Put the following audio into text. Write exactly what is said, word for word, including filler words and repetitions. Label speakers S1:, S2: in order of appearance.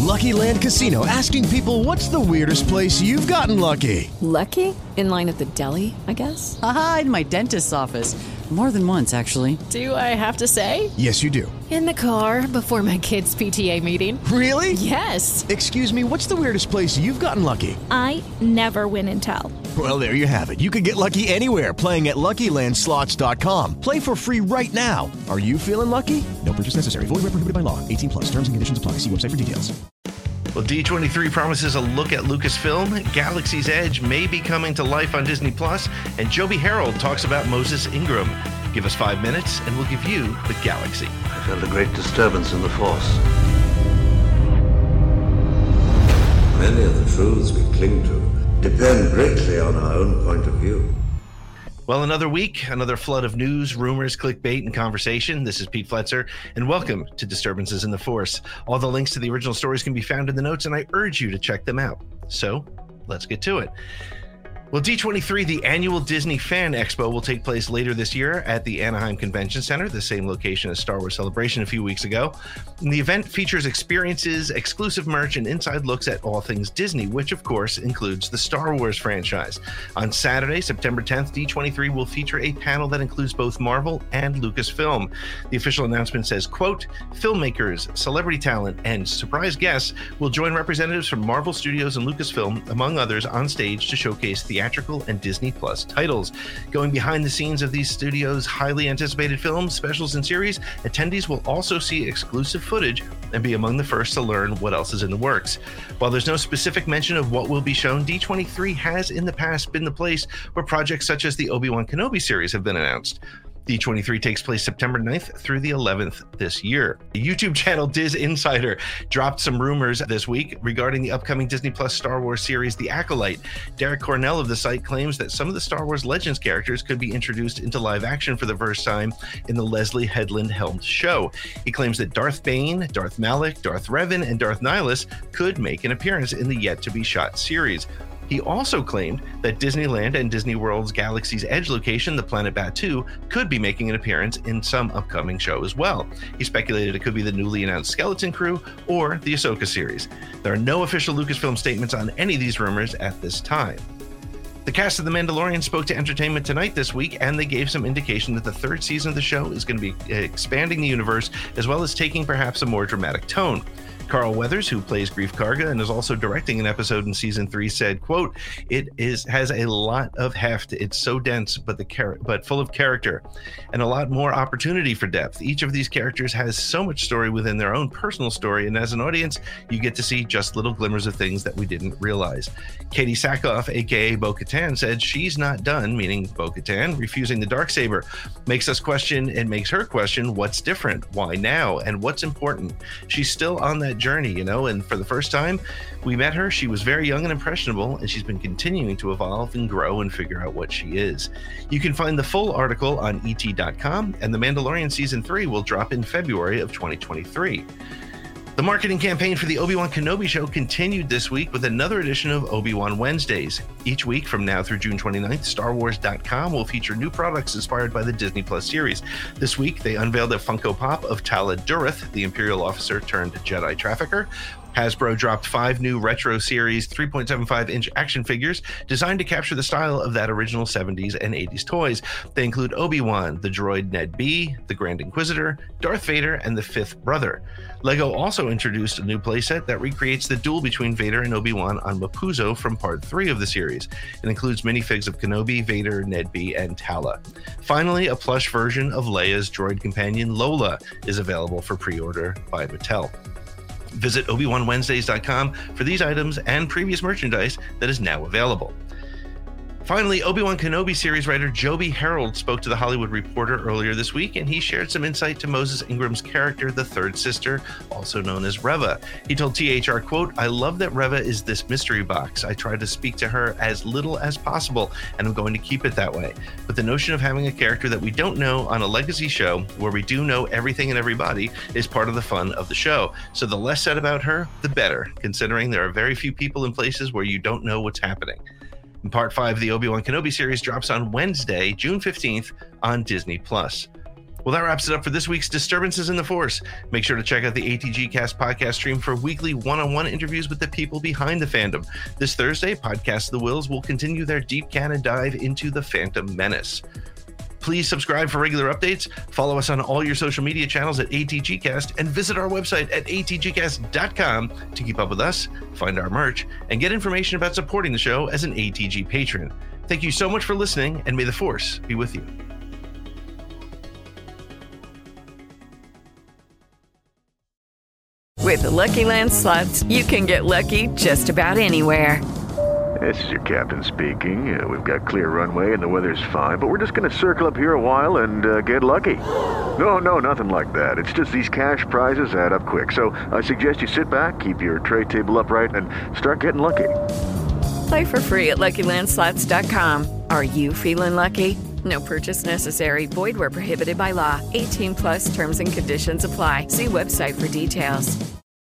S1: Lucky Land Casino, asking people, what's the weirdest place you've gotten lucky?
S2: Lucky? In line at the deli, I guess?
S3: Aha, in my dentist's office. More than once, actually.
S2: Do I have to say?
S1: Yes, you do.
S2: In the car before my kids' P T A meeting.
S1: Really?
S2: Yes.
S1: Excuse me, what's the weirdest place you've gotten lucky?
S4: I never win and tell.
S1: Well, there you have it. You can get lucky anywhere, playing at Lucky Land Slots dot com. Play for free right now. Are you feeling lucky? No purchase necessary. Void where prohibited by law. eighteen plus. Terms and conditions apply. See website for details.
S5: Well, D twenty-three promises a look at Lucasfilm. Galaxy's Edge may be coming to life on Disney Plus, and Joby Harold talks about Moses Ingram. Give us five minutes, and we'll give you the galaxy.
S6: I felt a great disturbance in the Force. Many of the truths we cling to depend greatly on our own point of view.
S5: Well, another week, another flood of news, rumors, clickbait, and conversation. This is Pete Fletzer, and welcome to Disturbances in the Force. All the links to the original stories can be found in the notes, and I urge you to check them out. So, let's get to it. Well, D twenty-three, the annual Disney Fan Expo, will take place later this year at the Anaheim Convention Center, the same location as Star Wars Celebration a few weeks ago. And the event features experiences, exclusive merch, and inside looks at all things Disney, which, of course, includes the Star Wars franchise. On Saturday, September tenth, D twenty-three will feature a panel that includes both Marvel and Lucasfilm. The official announcement says, quote, filmmakers, celebrity talent, and surprise guests will join representatives from Marvel Studios and Lucasfilm, among others, on stage to showcase the theatrical and Disney Plus titles. Going behind the scenes of these studios' highly anticipated films, specials, and series, attendees will also see exclusive footage and be among the first to learn what else is in the works. While there's no specific mention of what will be shown, D twenty-three has in the past been the place where projects such as the Obi-Wan Kenobi series have been announced. D twenty-three takes place September ninth through the eleventh this year. The YouTube channel Diz Insider dropped some rumors this week regarding the upcoming Disney Plus Star Wars series, The Acolyte. Derek Cornell of the site claims that some of the Star Wars Legends characters could be introduced into live action for the first time in the Leslie Headland-helmed show. He claims that Darth Bane, Darth Malak, Darth Revan, and Darth Nihilus could make an appearance in the yet-to-be-shot series. He also claimed that Disneyland and Disney World's Galaxy's Edge location, the planet Batuu, could be making an appearance in some upcoming show as well. He speculated it could be the newly announced Skeleton Crew or the Ahsoka series. There are no official Lucasfilm statements on any of these rumors at this time. The cast of The Mandalorian spoke to Entertainment Tonight this week, and they gave some indication that the third season of the show is going to be expanding the universe as well as taking perhaps a more dramatic tone. Carl Weathers, who plays Greef Karga and is also directing an episode in season three, said, quote, it is has a lot of heft. It's so dense, but the char- but full of character and a lot more opportunity for depth. Each of these characters has so much story within their own personal story, and as an audience, you get to see just little glimmers of things that we didn't realize. Katie Sackhoff, aka Bo-Katan, said she's not done, meaning Bo-Katan, refusing the Darksaber. Makes us question and makes her question what's different, why now, and what's important. She's still on that journey, you know, and for the first time we met her, she was very young and impressionable, and she's been continuing to evolve and grow and figure out what she is. You can find the full article on E T dot com, and The Mandalorian Season three will drop in February of twenty twenty-three. The marketing campaign for the Obi-Wan Kenobi show continued this week with another edition of Obi-Wan Wednesdays. Each week from now through June twenty-ninth, Star Wars dot com will feature new products inspired by the Disney Plus series. This week, they unveiled a Funko Pop of Tala Durith, the Imperial officer turned Jedi trafficker. Hasbro dropped five new retro series three point seven five inch action figures designed to capture the style of that original seventies and eighties toys. They include Obi-Wan, the droid Ned B, the Grand Inquisitor, Darth Vader, and the Fifth Brother. LEGO also introduced a new playset that recreates the duel between Vader and Obi-Wan on Mapuzo from part three of the series. It includes minifigs of Kenobi, Vader, Ned B, and Tala. Finally, a plush version of Leia's droid companion Lola is available for pre-order by Mattel. Visit Obi Wan Wednesdays dot com for these items and previous merchandise that is now available. Finally, Obi-Wan Kenobi series writer Joby Harold spoke to The Hollywood Reporter earlier this week, and he shared some insight to Moses Ingram's character, the third sister, also known as Reva. He told T H R, quote, I love that Reva is this mystery box. I try to speak to her as little as possible, and I'm going to keep it that way. But the notion of having a character that we don't know on a legacy show where we do know everything and everybody is part of the fun of the show. So the less said about her, the better, considering there are very few people in places where you don't know what's happening. And part five of the Obi-Wan Kenobi series drops on Wednesday, June fifteenth on Disney Plus. Well, that wraps it up for this week's Disturbances in the Force. Make sure to check out the A T G Cast podcast stream for weekly one-on-one interviews with the people behind the fandom. This Thursday, Podcast The Wills will continue their deep canon dive into the Phantom Menace. Please subscribe for regular updates, follow us on all your social media channels at A T G Cast, and visit our website at A T G cast dot com to keep up with us, find our merch, and get information about supporting the show as an A T G patron. Thank you so much for listening, and may the Force be with you.
S7: With the Lucky Land Slots, you can get lucky just about anywhere.
S8: This is your captain speaking. Uh, we've got clear runway and the weather's fine, but we're just going to circle up here a while and uh, get lucky. No, no, nothing like that. It's just these cash prizes add up quick. So I suggest you sit back, keep your tray table upright, and start getting lucky.
S7: Play for free at Lucky Land Slots dot com. Are you feeling lucky? No purchase necessary. Void where prohibited by law. eighteen plus terms and conditions apply. See website for details.